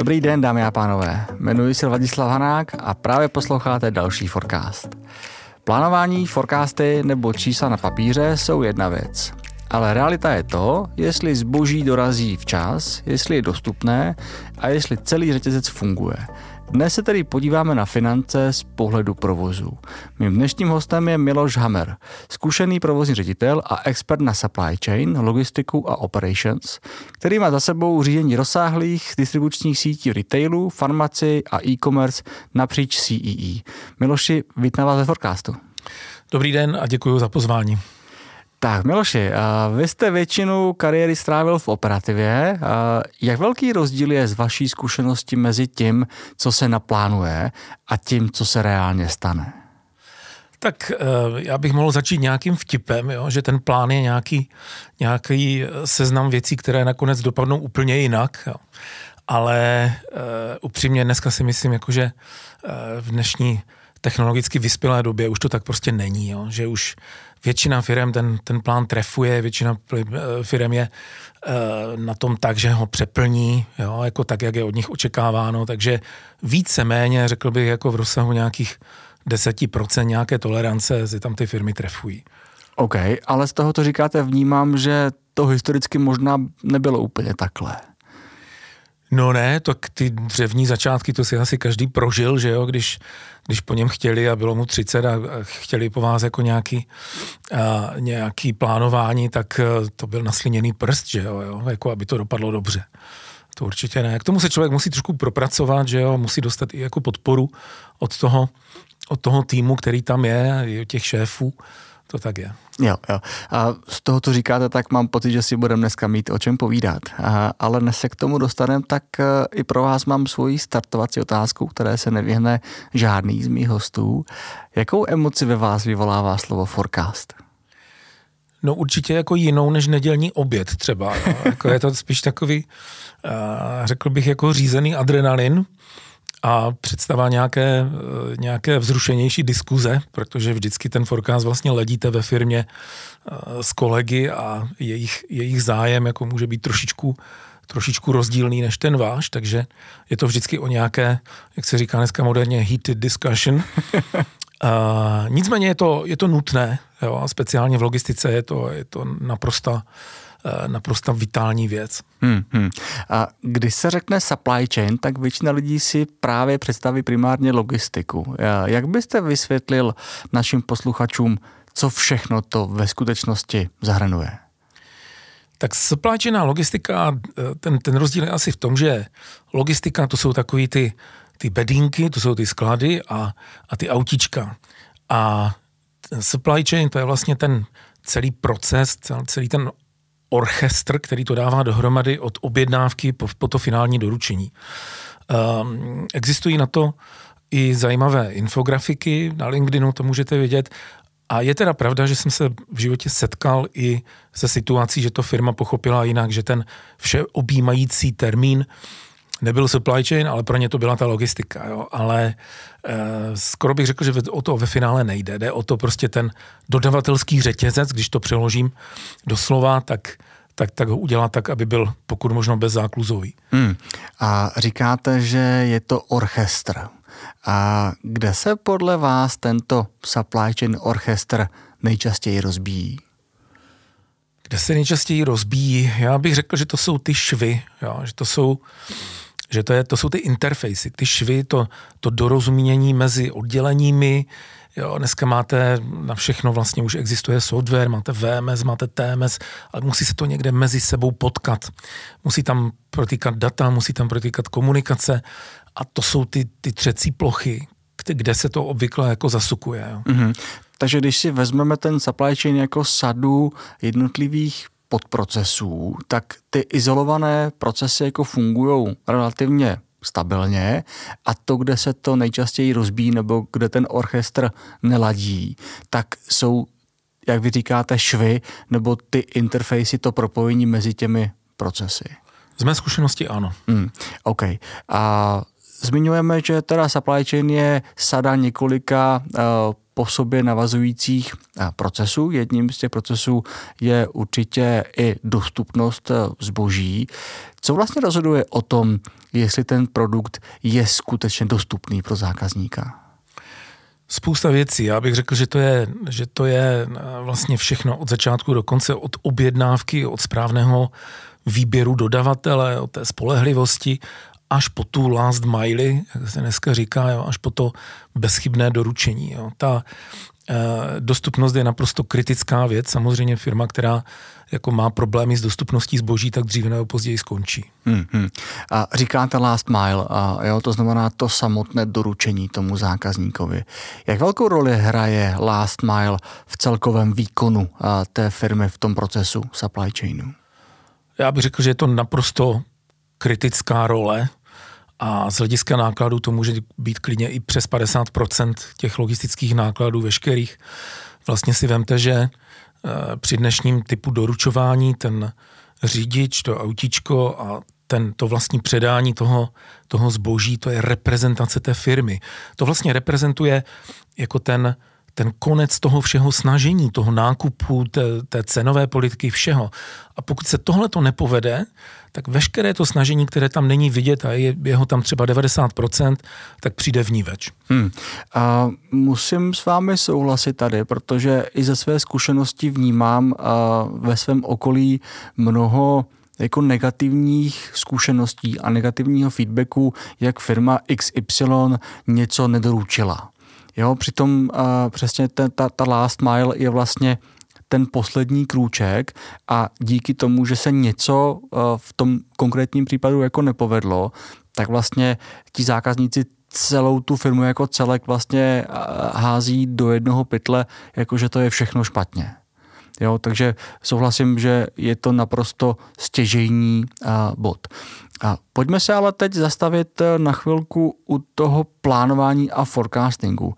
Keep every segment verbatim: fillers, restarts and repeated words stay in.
Dobrý den, dámy a pánové. Jmenuji se Vladislav Hanák a právě posloucháte další Forecast. Plánování, forecasty nebo čísla na papíře jsou jedna věc. Ale realita je to, jestli zboží dorazí včas, jestli je dostupné a jestli celý řetězec funguje. Dnes se tedy podíváme na finance z pohledu provozu. Mým dnešním hostem je Miloš Hammer, zkušený provozní ředitel a expert na supply chain, logistiku a operations, který má za sebou řízení rozsáhlých distribučních sítí v retailu, farmaci a e-commerce napříč C E E. Miloši, vítám vás ve Forecastu. Dobrý den a děkuji za pozvání. Tak, Miloši, vy jste většinu kariéry strávil v operativě. Jak velký rozdíl je z vaší zkušenosti mezi tím, co se naplánuje a tím, co se reálně stane? Tak já bych mohl začít nějakým vtipem, jo, že ten plán je nějaký, nějaký seznam věcí, které nakonec dopadnou úplně jinak. Jo. Ale uh, upřímně dneska si myslím, jakože uh, v dnešní technologicky vyspělé době už to tak prostě není, jo, že už většina firem ten, ten plán trefuje, většina firem je uh, na tom tak, že ho přeplní, jo, jako tak, jak je od nich očekáváno, takže víceméně, řekl bych, jako v rozsahu nějakých deset procent nějaké tolerance si tam ty firmy trefují. OK, ale z toho, co říkáte, vnímám, že to historicky možná nebylo úplně takhle. No ne, tak ty dřevní začátky, to si asi každý prožil, že jo, když, když po něm chtěli a bylo mu třicet a chtěli po vás jako nějaký, a, nějaký plánování, tak to byl nasliněný prst, že jo, jo, jako aby to dopadlo dobře. To určitě ne. K tomu se člověk musí trošku propracovat, že jo, musí dostat i jako podporu od toho, od toho týmu, který tam je, od těch šéfů. To tak je. Jo, jo. A z toho, co říkáte, tak mám pocit, že si budeme dneska mít o čem povídat. A, ale než se k tomu dostaneme, tak i pro vás mám svoji startovací otázku, které se nevyhne žádný z mých hostů. Jakou emoci ve vás vyvolává slovo forecast? No určitě jako jinou než nedělní oběd třeba. No. Jako je to spíš takový, uh, řekl bych, jako řízený adrenalin a představa nějaké, nějaké vzrušenější diskuze, protože vždycky ten forecast vlastně ledíte ve firmě s kolegy a jejich, jejich zájem jako může být trošičku, trošičku rozdílný než ten váš, takže je to vždycky o nějaké, jak se říká dneska moderně, heated discussion. Uh, nicméně je to, je to nutné, jo, a speciálně v logistice je to, je to naprosto naprosto vitální věc. Hmm, hmm. A když se řekne supply chain, tak většina lidí si právě představí primárně logistiku. Jak byste vysvětlil našim posluchačům, co všechno to ve skutečnosti zahrnuje? Tak supply chain a logistika, ten, ten rozdíl je asi v tom, že logistika to jsou takový ty, ty bedínky, to jsou ty sklady a, a ty autička. A supply chain to je vlastně ten celý proces, celý ten orchestr, který to dává dohromady od objednávky po, po to finální doručení. Um, existují na to i zajímavé infografiky, na LinkedInu to můžete vidět. A je teda pravda, že jsem se v životě setkal i se situací, že to firma pochopila jinak, že ten všeobjímající termín nebyl supply chain, ale pro ně to byla ta logistika. Jo? Ale eh, skoro bych řekl, že o to ve finále nejde. Jde o to prostě ten dodavatelský řetězec, když to přeložím doslova, tak, tak, tak ho udělat tak, aby byl pokud možno bezzákluzový. Hmm. A říkáte, že je to orchestr. A kde se podle vás tento supply chain orchestr nejčastěji rozbíjí? Kde se nejčastěji rozbíjí? Já bych řekl, že to jsou ty švy, jo? Že to jsou že to, je, to jsou ty interfejsy, ty švy, to, to dorozumění mezi odděleními. Jo, dneska máte na všechno, vlastně už existuje software, máte V M S, máte T M S, ale musí se to někde mezi sebou potkat. Musí tam protýkat data, musí tam protýkat komunikace a to jsou ty, ty třecí plochy, kde se to obvykle jako zasukuje. Jo. Mm-hmm. Takže když si vezmeme ten supply chain jako sadu jednotlivých podprocesů, tak ty izolované procesy jako fungují relativně stabilně a to, kde se to nejčastěji rozbíjí nebo kde ten orchestr neladí, tak jsou, jak vy říkáte, švy nebo ty interfejsy, to propojení mezi těmi procesy. Z mé zkušenosti ano. Hmm, OK. A zmiňujeme, že teda supply chain je sada několika uh, po sobě navazujících procesů. Jedním z těch procesů je určitě i dostupnost zboží. Co vlastně rozhoduje o tom, jestli ten produkt je skutečně dostupný pro zákazníka? Spousta věcí. Já bych řekl, že to je, že to je vlastně všechno od začátku do konce, od objednávky, od správného výběru dodavatele, od té spolehlivosti, až po tu last mile, jak se dneska říká, jo, až po to bezchybné doručení. Jo. Ta eh, dostupnost je naprosto kritická věc. Samozřejmě firma, která jako má problémy s dostupností zboží, tak dříve nebo později skončí. Hmm, hmm. A říkáte last mile, a jo, to znamená to samotné doručení tomu zákazníkovi. Jak velkou roli hraje last mile v celkovém výkonu a, té firmy v tom procesu supply chainu? Já bych řekl, že je to naprosto kritická role a z hlediska nákladů to může být klidně i přes padesát procent těch logistických nákladů veškerých. Vlastně si vemte, že při dnešním typu doručování ten řidič, to autíčko a ten, to vlastní předání toho, toho zboží, to je reprezentace té firmy. To vlastně reprezentuje jako ten, ten konec toho všeho snažení, toho nákupu, té, té cenové politiky, všeho. A pokud se tohle to nepovede, tak veškeré to snažení, které tam není vidět a je, je ho tam třeba devadesát procent, tak přijde vníveč. Hmm. A musím s vámi souhlasit tady, protože i ze své zkušenosti vnímám ve svém okolí mnoho jako negativních zkušeností a negativního feedbacku, jak firma X Y něco nedoručila. Jo, přitom uh, přesně ten, ta, ta last mile je vlastně ten poslední krůček a díky tomu, že se něco uh, v tom konkrétním případu jako nepovedlo, tak vlastně ti zákazníci celou tu firmu jako celek vlastně uh, hází do jednoho pytle, jakože to je všechno špatně. Jo, takže souhlasím, že je to naprosto stěžejní uh, bod. A pojďme se ale teď zastavit na chvilku u toho plánování a forecastingu.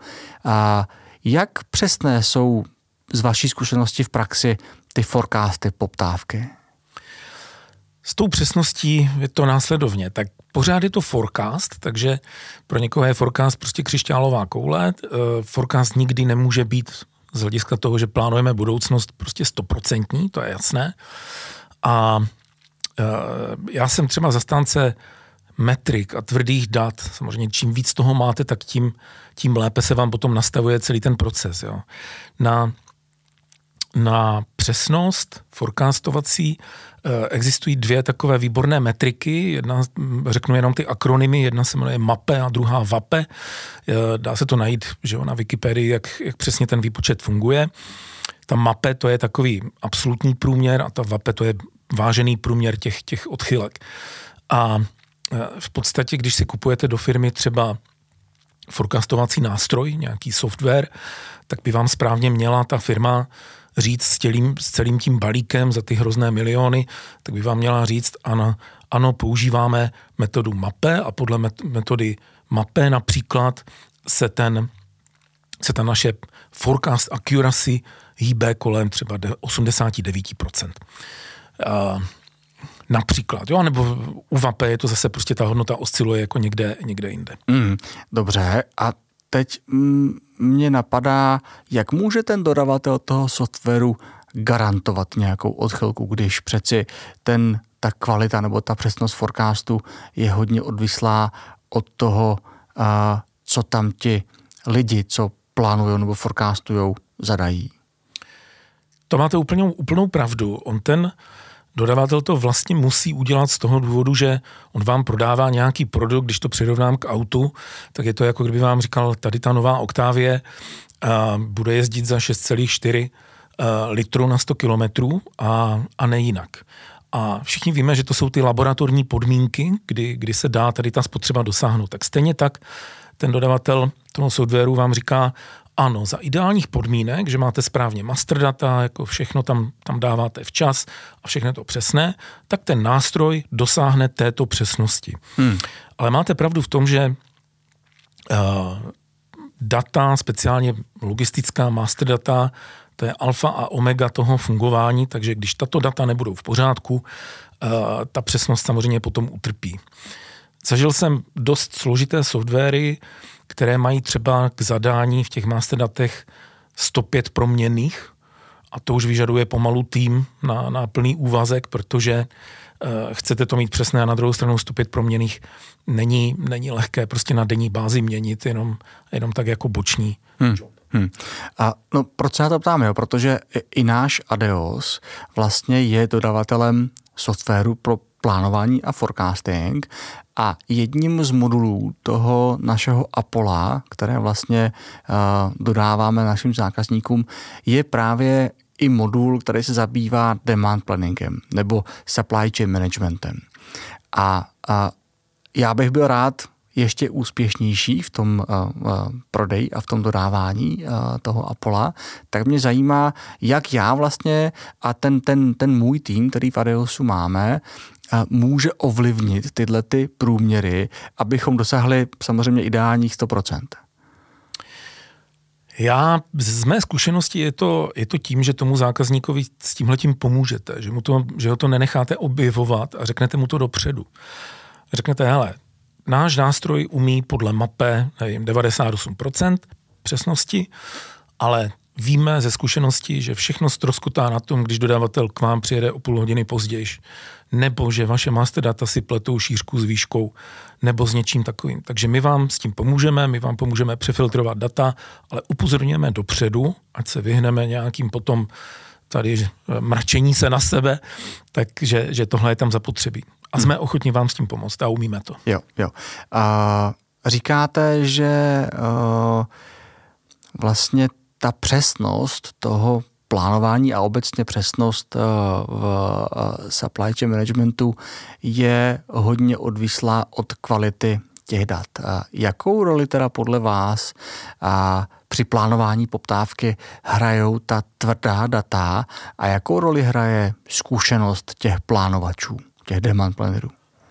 A jak přesné jsou z vaší zkušenosti v praxi ty forecasty, poptávky? S tou přesností je to následovně. Tak pořád je to forecast, takže pro někoho je forecast prostě křišťálová koule. Forecast nikdy nemůže být z hlediska toho, že plánujeme budoucnost prostě stoprocentní, to je jasné. A já jsem třeba zastánce metrik a tvrdých dat. Samozřejmě čím víc toho máte, tak tím, tím lépe se vám potom nastavuje celý ten proces. Jo. Na, na přesnost forecastovací existují dvě takové výborné metriky. Jedna, řeknu jenom ty akronymy, jedna se jmenuje MAPE a druhá VAPE. Dá se to najít, že jo, na Wikipedii, jak, jak přesně ten výpočet funguje. Ta MAPE to je takový absolutní průměr a ta VAPE to je vážený průměr těch, těch odchylek. A v podstatě, když si kupujete do firmy třeba forecastovací nástroj, nějaký software, tak by vám správně měla ta firma říct s, tělým, s celým tím balíkem za ty hrozné miliony, tak by vám měla říct, ano, ano používáme metodu MAPE a podle metody MAPE například se, ten, se ta naše forecast accuracy hýbe kolem třeba osmdesát devět procent. Uh, například, jo, nebo u VAPE je to zase prostě ta hodnota osciluje jako někde, někde jinde. Mm, dobře, a teď mm, mě napadá, jak může ten dodavatel toho softwaru garantovat nějakou odchylku, když přeci ten, ta kvalita nebo ta přesnost forecastu je hodně odvislá od toho, uh, co tam ti lidi, co plánují nebo forecastujou, zadají. To máte úplnou, úplnou pravdu. On ten dodavatel to vlastně musí udělat z toho důvodu, že on vám prodává nějaký produkt, když to přirovnám k autu, tak je to jako kdyby vám říkal, tady ta nová Octavie uh, bude jezdit za šest celá čtyři uh, litru na sto kilometrů a, a ne jinak. A všichni víme, že to jsou ty laboratorní podmínky, kdy, kdy se dá tady ta spotřeba dosáhnout. Tak stejně tak ten dodavatel toho softwaru vám říká, ano, za ideálních podmínek, že máte správně master data, jako všechno tam, tam dáváte včas a všechno je to přesné, tak ten nástroj dosáhne této přesnosti. Hmm. Ale máte pravdu v tom, že uh, data, speciálně logistická master data, to je alfa a omega toho fungování, takže když tato data nebudou v pořádku, uh, ta přesnost samozřejmě potom utrpí. Zažil jsem dost složité softwary, které mají třeba k zadání v těch masterdatech sto pět proměnných a to už vyžaduje pomalu tým na, na plný úvazek, protože uh, chcete to mít přesné a na druhou stranu sto pět proměnných není, není lehké prostě na denní bázi měnit, jenom, jenom tak jako boční hmm. job. Hmm. A no, proč se na to ptám, jo? Protože i náš Adeos vlastně je dodavatelem softwaru pro plánování a forecasting a jedním z modulů toho našeho Apolla, které vlastně uh, dodáváme našim zákazníkům, je právě i modul, který se zabývá demand planningem nebo supply chain managementem. A, a já bych byl rád ještě úspěšnější v tom uh, uh, prodeji a v tom dodávání uh, toho Apolla, tak mě zajímá, jak já vlastně a ten, ten, ten můj tým, který v Adeosu máme, uh, může ovlivnit tyhle ty průměry, abychom dosahli samozřejmě ideálních sto procent. Já z mé zkušenosti je to, je to tím, že tomu zákazníkovi s tímhletím pomůžete, že, mu to, že ho to nenecháte objevovat a řeknete mu to dopředu. Řeknete, hele, náš nástroj umí podle mape, nevím, devadesát osm procent přesnosti, ale víme ze zkušenosti, že všechno ztroskotá na tom, když dodavatel k vám přijede o půl hodiny později, nebo že vaše master data si pletou šířku s výškou, nebo s něčím takovým. Takže my vám s tím pomůžeme, my vám pomůžeme přefiltrovat data, ale upozorňujeme dopředu, ať se vyhneme nějakým potom tady mračení se na sebe, takže že tohle je tam zapotřebí. A jsme ochotni vám s tím pomoct a umíme to. Jo, jo. A říkáte, že uh, vlastně ta přesnost toho plánování a obecně přesnost uh, v uh, supply chain managementu je hodně odvislá od kvality těch dat. Uh, jakou roli teda podle vás uh, při plánování poptávky hrajou ta tvrdá data a jakou roli hraje zkušenost těch plánovačů, těch demand plannerů?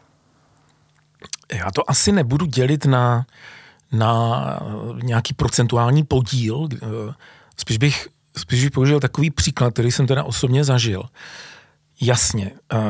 Já to asi nebudu dělit na, na nějaký procentuální podíl. Spíš bych, spíš bych použil takový příklad, který jsem teda osobně zažil. Jasně,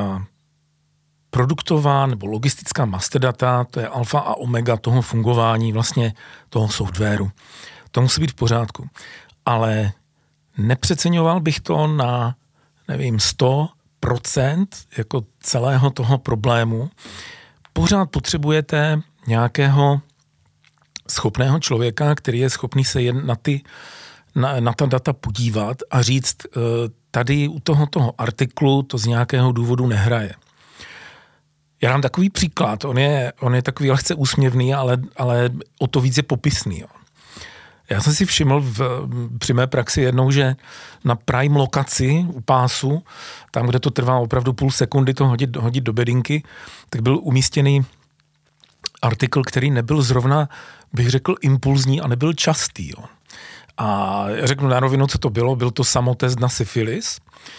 produktová nebo logistická master data, to je alfa a omega toho fungování vlastně toho softwaru. To musí být v pořádku. Ale nepřeceňoval bych to na, nevím, sto procent jako celého toho problému. Pořád potřebujete nějakého schopného člověka, který je schopný se jen na, ty, na, na ta data podívat a říct, tady u toho, toho artiklu to z nějakého důvodu nehraje. Já dám takový příklad, on je, on je takový lehce úsměvný, ale, ale o to víc je popisný. Jo. Já jsem si všiml v, při mé praxi jednou, že na prime lokaci u pásu, tam, kde to trvá opravdu půl sekundy to hodit, hodit do bedinky, tak byl umístěný artikl, který nebyl zrovna, bych řekl, impulzní a nebyl častý. Jo. A řeknu na rovinu, co to bylo. Byl to samotest na syfilis.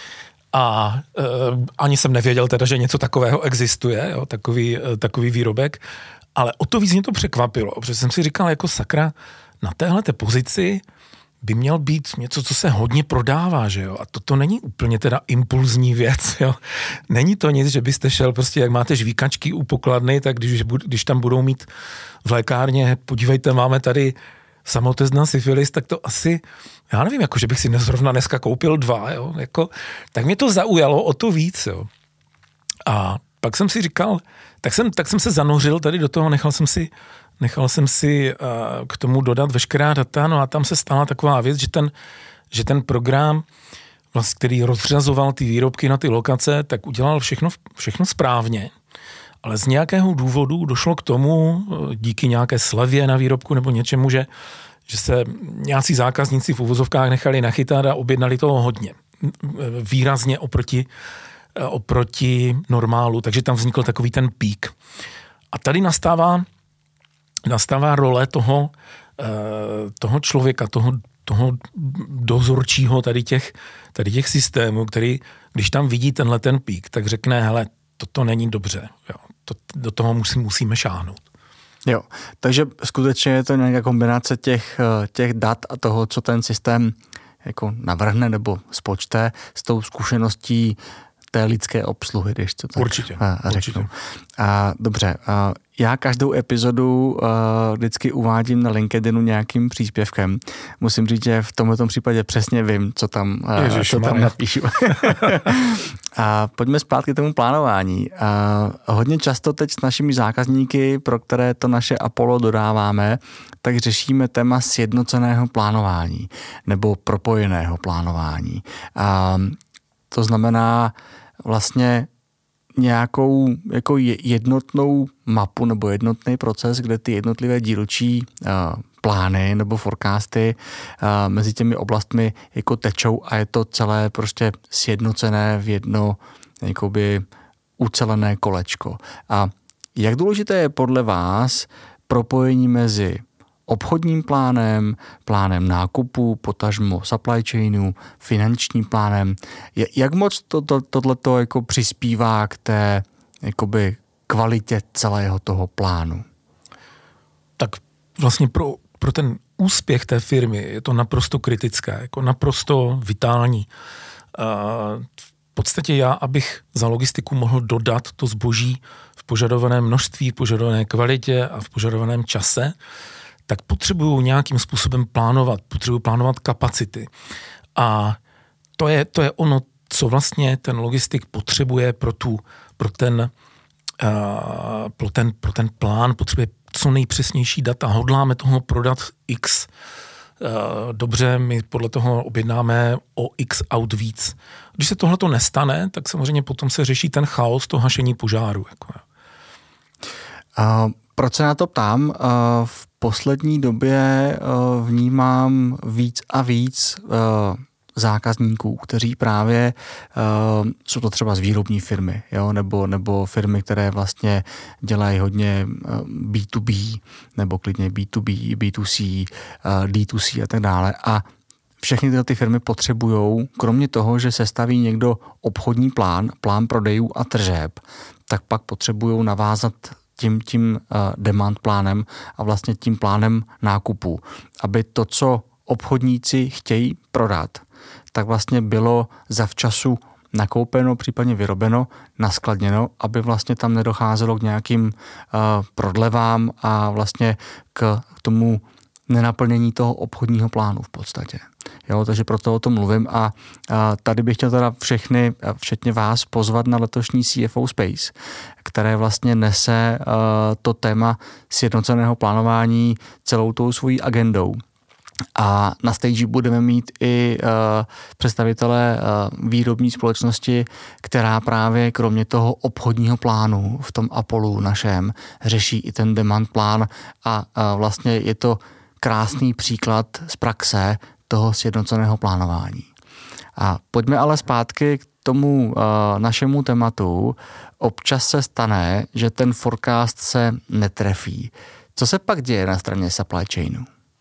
A e, ani jsem nevěděl teda, že něco takového existuje, jo, takový, e, takový výrobek. Ale o to víc mě to překvapilo, protože jsem si říkal, jako sakra, na téhleté pozici by měl být něco, co se hodně prodává, že jo? A toto není úplně teda impulzní věc, jo? Není to nic, že byste šel prostě, jak máte žvíkačky u pokladny, tak když, když tam budou mít v lékárně, podívejte, máme tady samotest na syfilis, tak to asi, já nevím, jako, že bych si zrovna dneska koupil dva, jo? Jako, tak mě to zaujalo o to víc, jo? A pak jsem si říkal, tak jsem, tak jsem se zanořil tady do toho, nechal jsem si Nechal jsem si uh, k tomu dodat veškerá data, no a tam se stala taková věc, že ten, že ten program, vlastně, který rozřazoval ty výrobky na ty lokace, tak udělal všechno, všechno správně, ale z nějakého důvodu došlo k tomu, díky nějaké slevě na výrobku nebo něčemu, že, že se nějací zákazníci v uvozovkách nechali nachytat a objednali toho hodně. Výrazně oproti, oproti normálu, takže tam vznikl takový ten pík. A tady nastává nastává role toho, toho člověka, toho, toho dozorčího tady těch, tady těch systémů, který, když tam vidí tenhle ten pík, tak řekne, hele, toto není dobře, jo, to, do toho musí, musíme šáhnout. Jo, takže skutečně je to nějaká kombinace těch, těch dat a toho, co ten systém jako navrhne nebo spočte s tou zkušeností té lidské obsluhy, když to tak určitě, řeknu. Určitě. A, dobře, a já každou epizodu a, vždycky uvádím na LinkedInu nějakým příspěvkem. Musím říct, že v tomto případě přesně vím, co tam, a, co tam napíšu. A pojďme zpátky k tomu plánování. A hodně často teď s našimi zákazníky, pro které to naše Apollo dodáváme, tak řešíme téma sjednoceného plánování nebo propojeného plánování. A to znamená vlastně nějakou jako jednotnou mapu nebo jednotný proces, kde ty jednotlivé dílčí uh, plány nebo forecasty uh, mezi těmi oblastmi jako tečou a je to celé prostě sjednocené v jedno jakoby ucelené kolečko. A jak důležité je podle vás propojení mezi obchodním plánem, plánem nákupu, potažmo supply chainu, finančním plánem. Jak moc to, to, tohleto jako přispívá k té jakoby kvalitě celého toho plánu? Tak vlastně pro, pro ten úspěch té firmy je to naprosto kritické, jako naprosto vitální. V podstatě já, abych za logistiku mohl dodat to zboží v požadovaném množství, v požadované kvalitě a v požadovaném čase, tak potřebuju nějakým způsobem plánovat, potřebuju plánovat kapacity. A to je, to je ono, co vlastně ten logistik potřebuje pro, tu, pro, ten, uh, pro, ten, pro ten plán, potřebuje co nejpřesnější data. Hodláme toho prodat X. Uh, dobře, my podle toho objednáme o X aut víc. Když se tohle to nestane, tak samozřejmě potom se řeší ten chaos, to hašení požáru. Jako. Uh, proč se na to ptám? Uh, v poslední době uh, vnímám víc a víc uh, zákazníků, kteří právě uh, jsou to třeba z výrobní firmy, jo? Nebo, nebo firmy, které vlastně dělají hodně uh, bé dvě bé, nebo klidně bé dvě bé, bé dvě cé, uh, dé dvě cé a tak dále. A všechny tyhle ty firmy potřebují, kromě toho, že sestaví někdo obchodní plán, plán prodejů a tržeb, tak pak potřebují navázat tím, tím uh, demand plánem a vlastně tím plánem nákupu, aby to, co obchodníci chtějí prodat, tak vlastně bylo zavčasu nakoupeno, případně vyrobeno, naskladněno, aby vlastně tam nedocházelo k nějakým uh, prodlevám a vlastně k tomu nenaplnění toho obchodního plánu v podstatě. Jo, takže proto o tom mluvím a, a tady bych chtěl teda všechny, včetně vás, pozvat na letošní C F O Space, které vlastně nese uh, to téma sjednoceného plánování celou tou svojí agendou. A na stage budeme mít i uh, představitele uh, výrobní společnosti, která právě kromě toho obchodního plánu v tom Apollu našem řeší i ten demand plán a uh, vlastně je to krásný příklad z praxe toho sjednoceného plánování. A pojďme ale zpátky k tomu uh, našemu tématu. Občas se stane, že ten forecast se netrefí. Co se pak děje na straně supply chainu?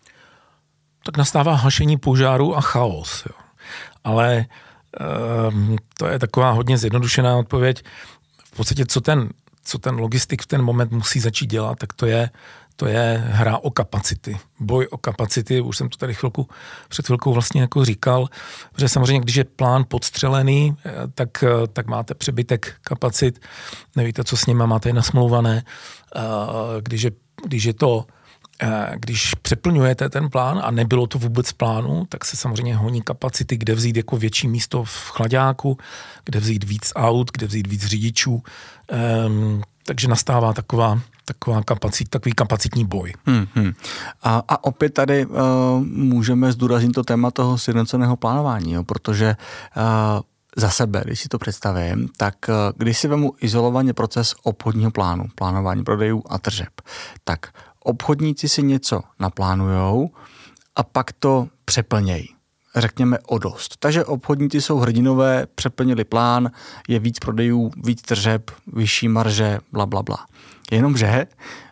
Tak nastává hašení požáru a chaos. Jo. Ale um, to je taková hodně zjednodušená odpověď. V podstatě, co ten, co ten logistik v ten moment musí začít dělat, tak to je To je hra o kapacity. Boj o kapacity, už jsem to tady chvilku, před chvilkou vlastně jako říkal, protože samozřejmě, když je plán podstřelený, tak, tak máte přebytek kapacit, nevíte, co s nima, máte je nasmlouvané. Když je, když je to, když přeplňujete ten plán a nebylo to vůbec v plánu, tak se samozřejmě honí kapacity, kde vzít jako větší místo v chladáku, kde vzít víc aut, kde vzít víc řidičů. Takže nastává taková taková kapacit, takový kapacitní boj. Hmm, hmm. A, a opět tady uh, můžeme zdůraznit to téma toho sjednoceného plánování, jo, protože uh, za sebe, když si to představím, tak uh, když si vemu izolovaně proces obchodního plánu, plánování prodejů a tržeb, tak obchodníci si něco naplánujou a pak to přeplnějí. Řekněme o dost. Takže obchodníci jsou hrdinové, přeplnili plán, je víc prodejů, víc tržeb, vyšší marže, bla, bla, bla. Jenomže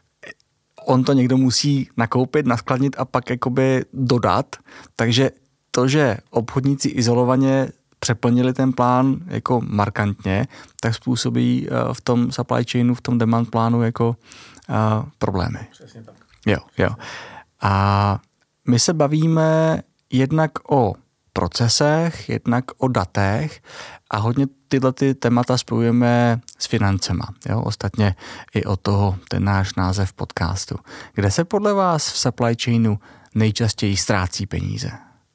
on to někdo musí nakoupit, naskladnit a pak jakoby dodat. Takže to, že obchodníci izolovaně přeplnili ten plán jako markantně, tak způsobí v tom supply chainu, v tom demand plánu jako uh, problémy. Přesně tak. Jo, jo. A my se bavíme jednak o procesech, jednak o datech a hodně tyhle ty témata spojujeme s financema. Jo? Ostatně i o toho ten náš název podcastu. Kde se podle vás v supply chainu nejčastěji ztrácí peníze?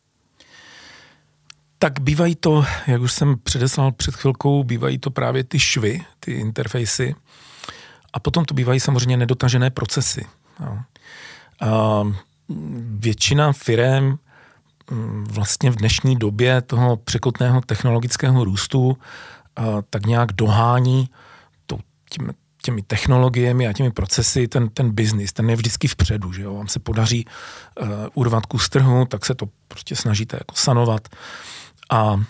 Tak bývají to, jak už jsem předeslal před chvilkou, bývají to právě ty švy, ty interfejsy a potom to bývají samozřejmě nedotažené procesy. Jo. A většina firem vlastně v dnešní době toho překotného technologického růstu tak nějak dohání to, těmi, těmi technologiemi a těmi procesy ten, ten biznis, ten je vždycky vpředu, že jo. Vám se podaří uh, urvat kus trhu, tak se to prostě snažíte jako sanovat. A uh,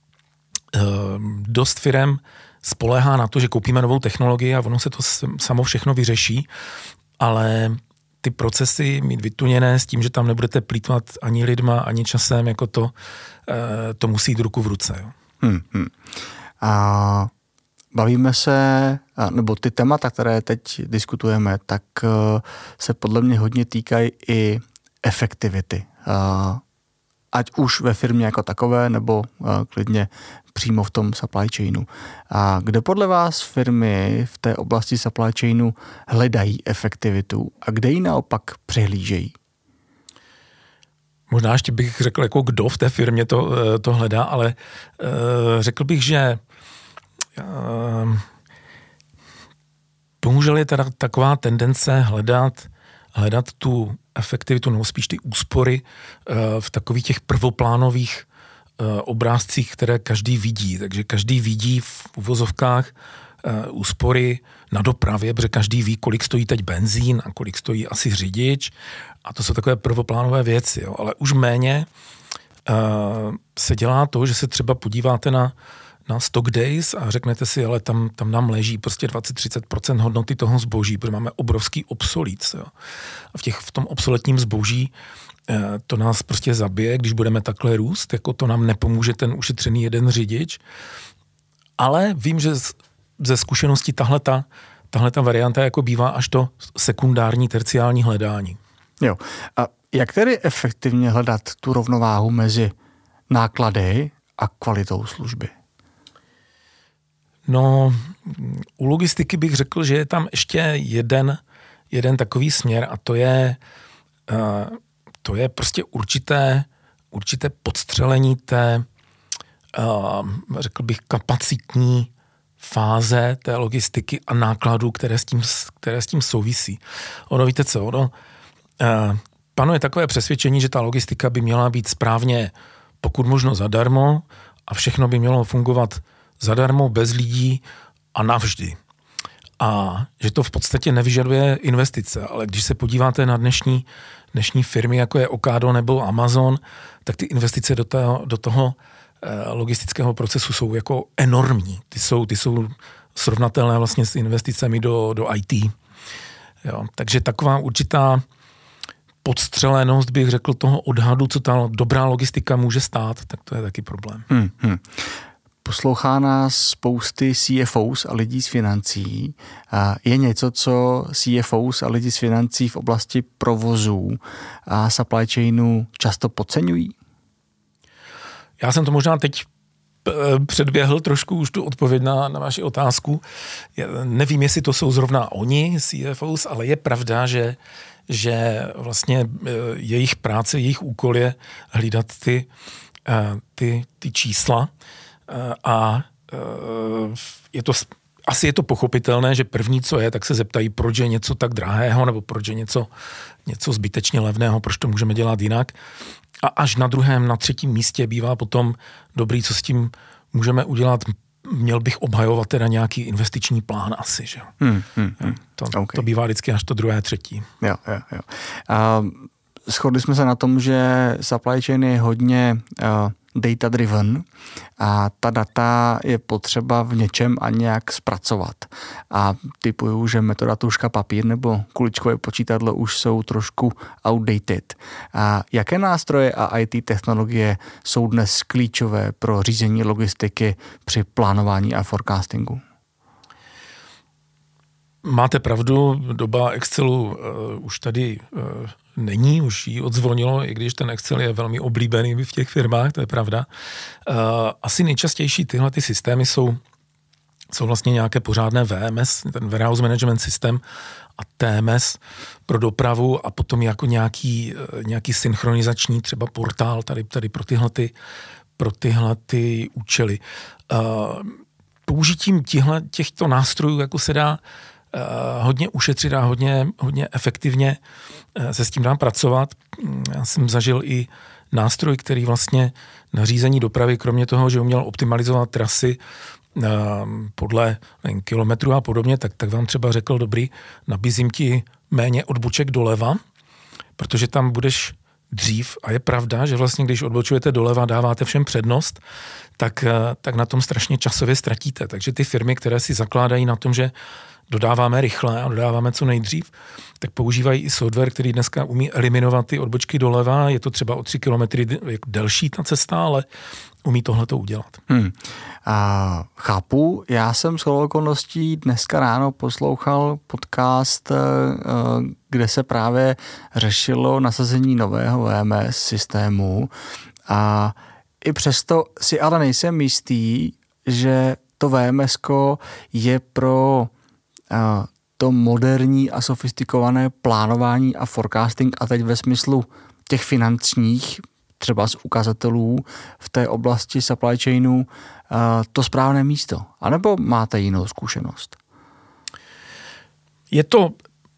dost firem spoléhá na to, že koupíme novou technologii a ono se to samo všechno vyřeší, ale ty procesy mít vytuněné s tím, že tam nebudete plýtvat ani lidma, ani časem, jako to, uh, to musí jít ruku v ruce. Jo. Hmm, hmm. A bavíme se, nebo ty témata, které teď diskutujeme, tak uh, se podle mě hodně týkají i efektivity. Uh, ať už ve firmě jako takové, nebo uh, klidně přímo v tom supply chainu. A kde podle vás firmy v té oblasti supply chainu hledají efektivitu a kde ji naopak přihlížejí? Možná ještě bych řekl, jako kdo v té firmě to, to hledá, ale uh, řekl bych, že uh, bohužel je teda taková tendence hledat, hledat tu efektivitu, nebo spíš ty úspory uh, v takových těch prvoplánových uh, obrázcích, které každý vidí. Takže každý vidí v uvozovkách uh, úspory na dopravě, protože každý ví, kolik stojí teď benzín a kolik stojí asi řidič. A to jsou takové prvoplánové věci. Jo. Ale už méně uh, se dělá to, že se třeba podíváte na, na stock days a řeknete si, ale tam, tam nám leží prostě dvacet až třicet procent hodnoty toho zboží, protože máme obrovský obsolít. Jo. A v, těch, v tom obsoletním zboží uh, to nás prostě zabije, když budeme takhle růst, jako to nám nepomůže ten ušetřený jeden řidič. Ale vím, že z, ze zkušeností tahleta, tahleta varianta jako bývá až to sekundární, terciální hledání. Jo. A jak tedy efektivně hledat tu rovnováhu mezi náklady a kvalitou služby? No, u logistiky bych řekl, že je tam ještě jeden, jeden takový směr a to je, uh, to je prostě určité, určité podstřelení té, uh, řekl bych, kapacitní fáze té logistiky a nákladů, které s tím, které s tím souvisí. Ono, víte co, ono, Uh, panuje takové přesvědčení, že ta logistika by měla být správně pokud možno zadarmo a všechno by mělo fungovat zadarmo, bez lidí a navždy. A že to v podstatě nevyžaduje investice, ale když se podíváte na dnešní, dnešní firmy, jako je Ocado nebo Amazon, tak ty investice do toho, do toho uh, logistického procesu jsou jako enormní. Ty jsou, ty jsou srovnatelné vlastně s investicemi do, do í té. Jo, takže taková určitá podstřelenost, bych řekl, toho odhadu, co ta dobrá logistika může stát, tak to je taky problém. Hmm, hmm. Poslouchá nás spousty C F Os a lidí z financí. A je něco, co C F Os a lidi z financí v oblasti provozů a supply chainu často podceňují? Já jsem to možná teď předběhl trošku už tu odpověď na, na vaši otázku. Já nevím, jestli to jsou zrovna oni, C F Os, ale je pravda, že že vlastně jejich práce, jejich úkol je hlídat ty, ty, ty čísla a je to, asi je to pochopitelné, že první, co je, tak se zeptají, proč je něco tak drahého nebo proč je něco, něco zbytečně levného, proč to můžeme dělat jinak. A až na druhém, na třetím místě bývá potom dobrý, co s tím můžeme udělat. Měl bych obhajovat teda nějaký investiční plán asi, že jo. Hmm, hmm, hmm. To, okay. To bývá vždycky až to druhé, třetí. Jo, jo, jo. A shodli jsme se na tom, že supply chain je hodně uh, data driven a ta data je potřeba v něčem a nějak zpracovat. A typuju, že metoda tužka papír nebo kuličkové počítadlo už jsou trošku outdated. A jaké nástroje a í té technologie jsou dnes klíčové pro řízení logistiky při plánování a forecastingu? máte pravdu, doba Excelu uh, už tady uh, není, už jí odzvonilo, i když ten Excel je velmi oblíbený v těch firmách, to je pravda. Uh, asi nejčastější tyhle ty systémy jsou, jsou vlastně nějaké pořádné V M S, ten Warehouse Management System a T M S pro dopravu a potom jako nějaký, nějaký synchronizační třeba portál tady, tady pro tyhle ty, pro tyhle ty účely. Uh, použitím těchto, těchto nástrojů jako se dá uh, hodně ušetřit a hodně, hodně efektivně uh, se s tím dá pracovat. Já jsem zažil i nástroj, který vlastně na řízení dopravy, kromě toho, že uměl optimalizovat trasy uh, podle nevím, kilometrů a podobně, tak, tak vám třeba řekl, dobrý, nabízím ti méně odboček doleva, protože tam budeš dřív a je pravda, že vlastně když odbočujete doleva, dáváte všem přednost, tak, tak na tom strašně časově ztratíte. Takže ty firmy, které si zakládají na tom, že dodáváme rychle a dodáváme co nejdřív, tak používají i software, který dneska umí eliminovat ty odbočky doleva. Je to třeba o tři kilometry delší ta cesta, ale umí tohleto udělat. Hmm. A chápu, já jsem shodou okolností dneska ráno poslouchal podcast, kde se právě řešilo nasazení nového V M S systému a i přesto si ale nejsem jistý, že to V M S ko je pro to moderní a sofistikované plánování a forecasting a teď ve smyslu těch finančních třeba z ukazatelů v té oblasti supply chainu to správné místo? A nebo máte jinou zkušenost? Je to,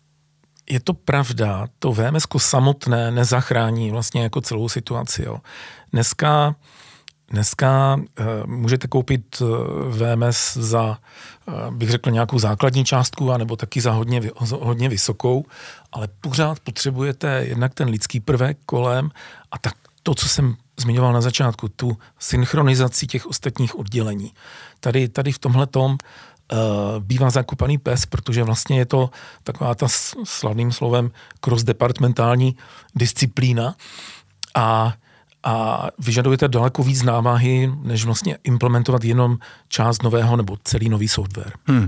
je to pravda. To V M S ko samotné nezachrání vlastně jako celou situaci. Jo. Dneska, dneska uh, můžete koupit uh, V M S za, uh, bych řekl, nějakou základní částku, anebo taky za hodně, hodně vysokou, ale pořád potřebujete jednak ten lidský prvek kolem a tak to, co jsem zmiňoval na začátku, tu synchronizaci těch ostatních oddělení. Tady, tady v tomhletom uh, bývá zakopaný pes, protože vlastně je to taková ta slavným slovem cross-departmentální disciplína a, a vyžadujete daleko víc námahy, než vlastně implementovat jenom část nového nebo celý nový software. Hmm.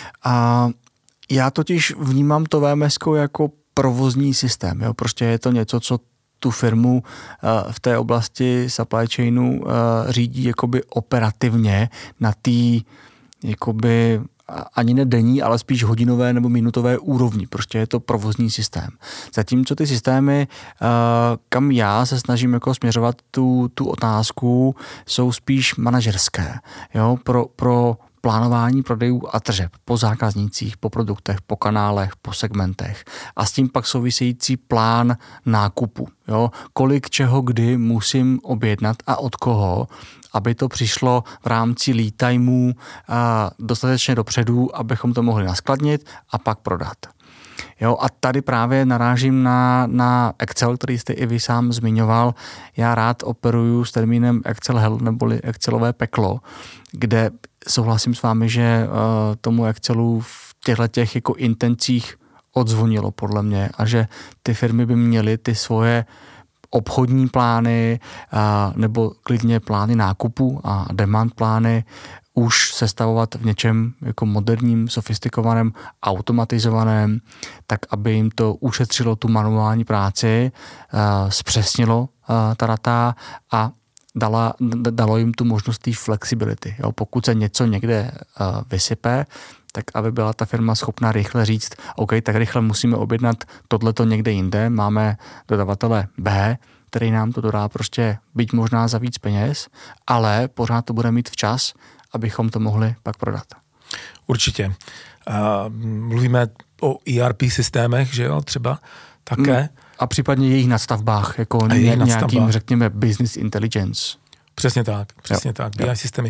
A já totiž vnímám to V M S ko jako provozní systém. Jo? Prostě je to něco, co tu firmu v té oblasti supply chainu řídí jakoby operativně na té jakoby ani ne denní, ale spíš hodinové nebo minutové úrovni. Prostě je to provozní systém. Zatímco ty systémy, kam já se snažím jako směřovat tu, tu otázku, jsou spíš manažerské. Jo? Pro, pro plánování prodejů a tržeb po zákaznících, po produktech, po kanálech, po segmentech a s tím pak související plán nákupu. Jo? Kolik čeho kdy musím objednat a od koho, aby to přišlo v rámci lead timů dostatečně dopředu, abychom to mohli naskladnit a pak prodat. Jo, a tady právě narážím na, na Excel, který jste i vy sám zmiňoval. Já rád operuju s termínem Excel Hell neboli Excelové peklo, kde souhlasím s vámi, že uh, tomu Excelu v těchto těch jako intencích odzvonilo podle mě a že ty firmy by měly ty svoje obchodní plány uh, nebo klidně plány nákupu a demand plány už sestavovat v něčem jako moderním, sofistikovaném, automatizovaném, tak aby jim to ušetřilo tu manuální práci, uh, zpřesnilo uh, ta data a dala, dalo jim tu možnost té flexibility. Jo? Pokud se něco někde uh, vysype, tak aby byla ta firma schopná rychle říct, OK, tak rychle musíme objednat tohleto někde jinde, máme dodavatele B, který nám to dodá prostě byť možná za víc peněz, ale pořád to bude mít včas, abychom to mohli pak prodat. Určitě. Uh, mluvíme o E R P systémech, že jo, třeba také. Hmm. A případně jejich nadstavbách, jako ně, nějakým, nadstavbách. Řekněme, business intelligence. Přesně tak, přesně jo. tak, B I systémy.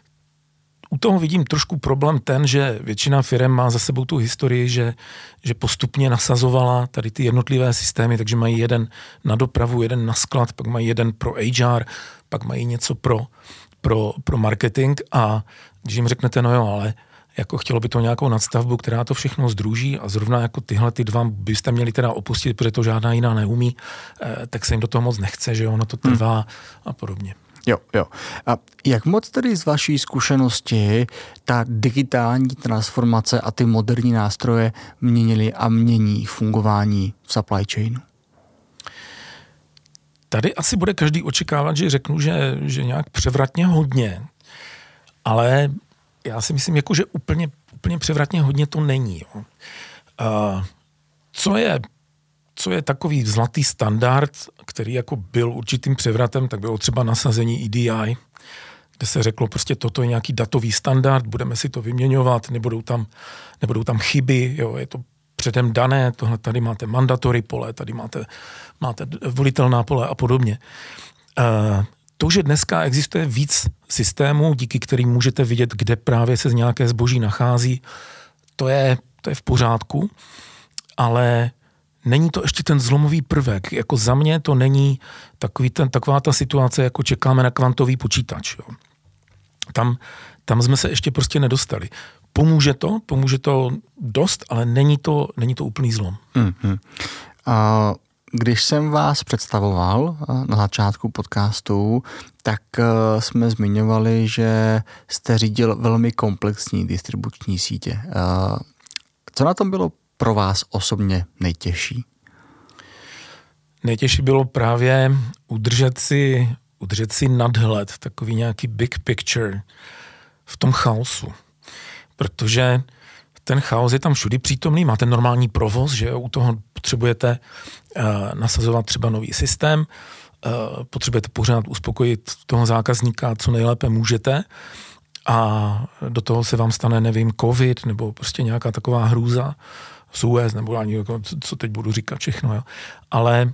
U toho vidím trošku problém ten, že většina firem má za sebou tu historii, že, že postupně nasazovala tady ty jednotlivé systémy, takže mají jeden na dopravu, jeden na sklad, pak mají jeden pro H R, pak mají něco pro, pro, pro marketing a když jim řeknete, no jo, ale jako chtělo by to nějakou nadstavbu, která to všechno združí a zrovna jako tyhle ty dva byste měli teda opustit, protože to žádná jiná neumí, eh, tak se jim do toho moc nechce, že ono to trvá hmm. a podobně. Jo, jo. A jak moc tedy z vaší zkušenosti ta digitální transformace a ty moderní nástroje měnily a mění fungování v supply chainu? Tady asi bude každý očekávat, že řeknu, že, že nějak převratně hodně, ale já si myslím, jako, že úplně, úplně převratně hodně to není. Jo. Uh, co je Co je takový zlatý standard, který jako byl určitým převratem, tak bylo třeba nasazení E D I, kde se řeklo prostě toto je nějaký datový standard, budeme si to vyměňovat, nebudou tam, nebudou tam chyby, jo, je to předem dané, tohle tady máte mandatory pole, tady máte, máte volitelná pole a podobně. Uh, to, že dneska existuje víc systémů, díky kterým můžete vidět, kde právě se nějaké zboží nachází, to je, to je v pořádku, ale není to ještě ten zlomový prvek. Jako za mě to není takový ten, taková ta situace, jako čekáme na kvantový počítač. Jo. Tam, tam jsme se ještě prostě nedostali. Pomůže to, pomůže to dost, ale není to, není to úplný zlom. Mm-hmm. A když jsem vás představoval na začátku podcastu, tak jsme zmiňovali, že jste řídil velmi komplexní distribuční sítě. Co na tom bylo pro vás osobně nejtěžší? Nejtěžší bylo právě udržet si, udržet si nadhled, takový nějaký big picture v tom chaosu. Protože ten chaos je tam všudy přítomný, máte normální provoz, že u toho potřebujete uh, nasazovat třeba nový systém, uh, potřebujete pořád uspokojit toho zákazníka, co nejlépe můžete, a do toho se vám stane, nevím, covid, nebo prostě nějaká taková hrůza, Suez, nebo ani, co teď budu říkat všechno, jo. Ale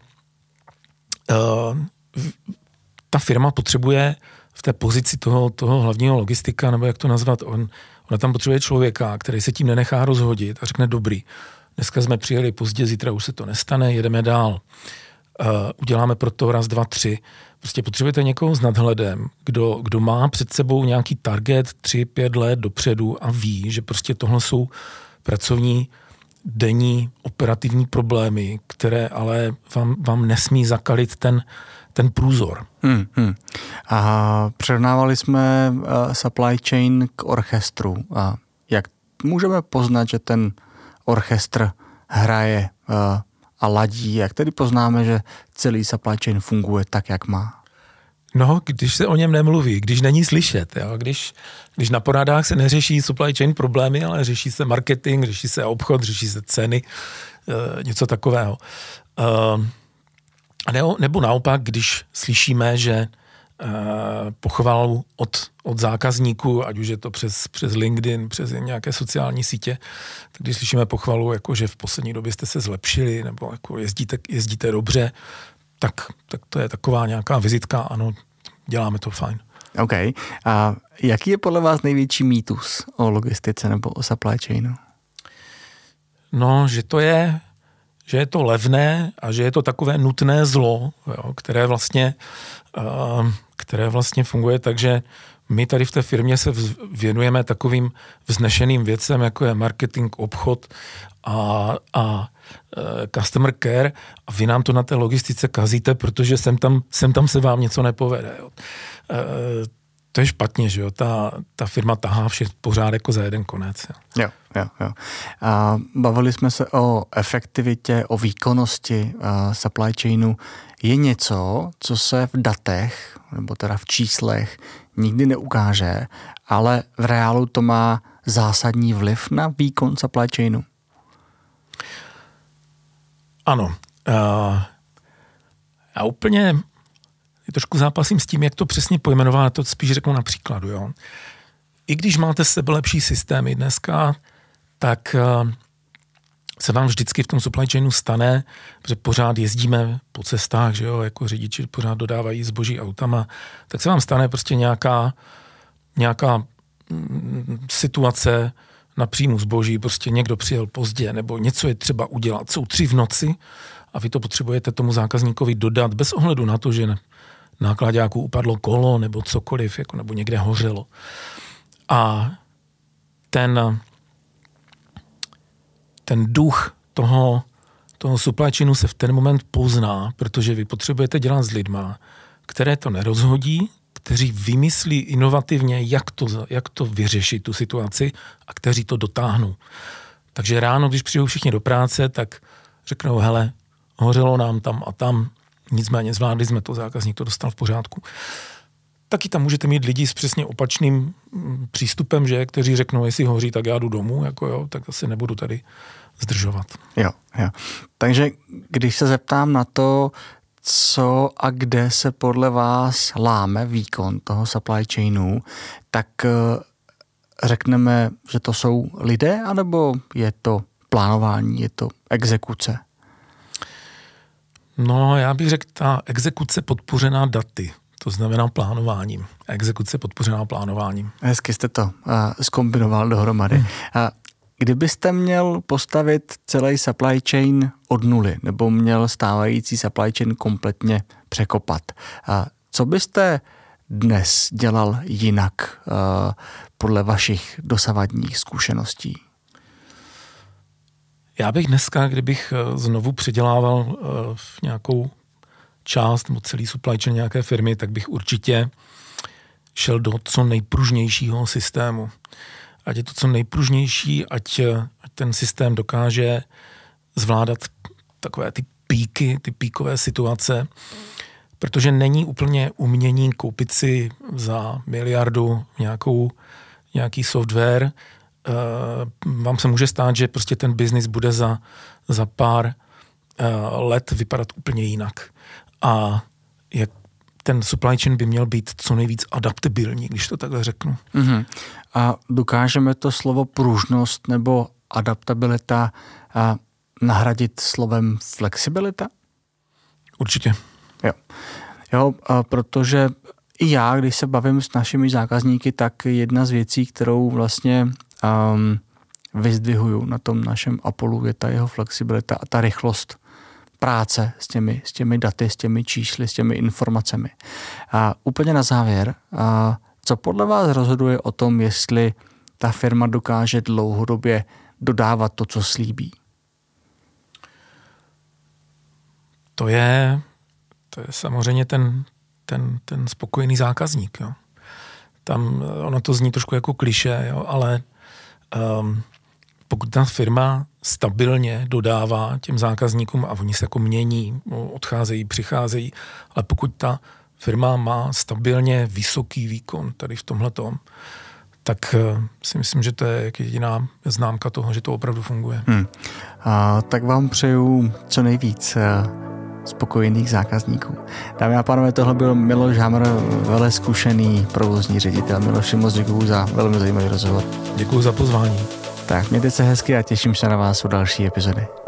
uh, ta firma potřebuje v té pozici toho, toho hlavního logistika, nebo jak to nazvat, on, ona tam potřebuje člověka, který se tím nenechá rozhodit a řekne, dobrý, dneska jsme přijeli pozdě, zítra už se to nestane, jedeme dál. Uh, uděláme pro to raz, dva, tři. Prostě potřebujete někoho s nadhledem, kdo, kdo má před sebou nějaký target tři, pět let dopředu a ví, že prostě tohle jsou pracovní denní operativní problémy, které ale vám, vám nesmí zakalit ten, ten průzor. Hmm, hmm. A přirovnávali jsme uh, supply chain k orchestru. A jak můžeme poznat, že ten orchestr hraje uh, a ladí? Jak tedy poznáme, že celý supply chain funguje tak, jak má? No, když se o něm nemluví, když není slyšet, jo? Když, když na porádách se neřeší supply chain problémy, ale řeší se marketing, řeší se obchod, řeší se ceny, e, něco takového. E, nebo, nebo naopak, když slyšíme, že e, pochvalu od, od zákazníků, ať už je to přes, přes LinkedIn, přes nějaké sociální sítě, tak když slyšíme pochvalu, jako že v poslední době jste se zlepšili, nebo jako jezdíte, jezdíte dobře, Tak, tak to je taková nějaká vizitka, ano, děláme to fajn. OK. A jaký je podle vás největší mýtus o logistice nebo o supply chainu? No, že to je, že je to levné a že je to takové nutné zlo, jo, které vlastně, uh, které vlastně funguje tak, že my tady v té firmě se věnujeme takovým vznešeným věcem, jako je marketing, obchod a, a customer care, a vy nám to na té logistice kazíte, protože sem tam, sem tam se vám něco nepovede. Jo. E, to je špatně, že jo. Ta, ta firma tahá vše pořád jako za jeden konec. Jo, jo, jo. jo. A bavili jsme se o efektivitě, o výkonnosti uh, supply chainu. Je něco, co se v datech, nebo teda v číslech, nikdy neukáže, ale v reálu to má zásadní vliv na výkon supply chainu? Ano. Uh, já úplně trošku zápasím s tím, jak to přesně pojmenovat, to spíš řeknu na příkladu. Jo. I když máte sebe lepší systémy dneska, tak uh, se vám vždycky v tom supply chainu stane, že pořád jezdíme po cestách, že jo, jako řidiči pořád dodávají zboží autama, tak se vám stane prostě nějaká, nějaká mm, situace na příjmu zboží, prostě někdo přijel pozdě, nebo něco je třeba udělat, jsou tři v noci a vy to potřebujete tomu zákazníkovi dodat bez ohledu na to, že náklaďáku upadlo kolo nebo cokoliv, jako, nebo někde hořelo. A ten, ten duch toho, toho supply chainu se v ten moment pozná, protože vy potřebujete dělat s lidma, které to nerozhodí, kteří vymyslí inovativně, jak to, jak to vyřešit, tu situaci, a kteří to dotáhnou. Takže ráno, když přijdou všichni do práce, tak řeknou, hele, hořelo nám tam a tam, nicméně zvládli jsme to, zákazník to dostal v pořádku. Taky tam můžete mít lidi s přesně opačným přístupem, že, kteří řeknou, jestli hoří, tak já jdu domů, jako jo, tak asi nebudu tady zdržovat. Jo, jo. Takže když se zeptám na to, co a kde se podle vás láme výkon toho supply chainu, tak řekneme, že to jsou lidé, anebo je to plánování, je to exekuce? No, já bych řekl, ta exekuce podpořená daty, to znamená plánováním. Exekuce podpořená plánováním. Hezky jste to uh, zkombinoval dohromady. Hmm. Uh, kdybyste měl postavit celý supply chain od nuly, nebo měl stávající supply chain kompletně překopat, uh, co byste dnes dělal jinak uh, podle vašich dosavadních zkušeností? Já bych dneska, kdybych znovu předělával uh, nějakou část nebo celý supply chain nějaké firmy, tak bych určitě šel do co nejpružnějšího systému. Ať je to co nejpružnější, ať, ať ten systém dokáže zvládat takové ty píky, ty píkové situace, protože není úplně umění koupit si za miliardu nějakou, nějaký software. Vám se může stát, že prostě ten biznis bude za, za pár let vypadat úplně jinak. A jak ten supply chain by měl být co nejvíc adaptabilní, když to takhle řeknu. Mm-hmm. A dokážeme to slovo pružnost nebo adaptabilita a nahradit slovem flexibilita? Určitě. Jo, jo a protože i já, když se bavím s našimi zákazníky, tak jedna z věcí, kterou vlastně um, vyzdvihuju na tom našem Apollu, je ta jeho flexibilita a ta rychlost práce s těmi, s těmi daty, s těmi čísly, s těmi informacemi. A úplně na závěr, a co podle vás rozhoduje o tom, jestli ta firma dokáže dlouhodobě dodávat to, co slíbí? To je, to je samozřejmě ten, ten, ten spokojený zákazník. Jo. Tam ono to zní trošku jako klišé, jo, ale um, pokud ta firma stabilně dodává těm zákazníkům a oni se jako mění, odcházejí, přicházejí, ale pokud ta firma má stabilně vysoký výkon tady v tomhletom, tak si myslím, že to je jediná známka toho, že to opravdu funguje. Hmm. A, tak vám přeju co nejvíc spokojených zákazníků. Dámy a pánové, tohle byl Miloš Hamr, velmi zkušený provozní ředitel. Miloši, moc děkuju za velmi zajímavý rozhovor. Děkuju za pozvání. Tak, mějte se hezky a těším se na vás u další epizody.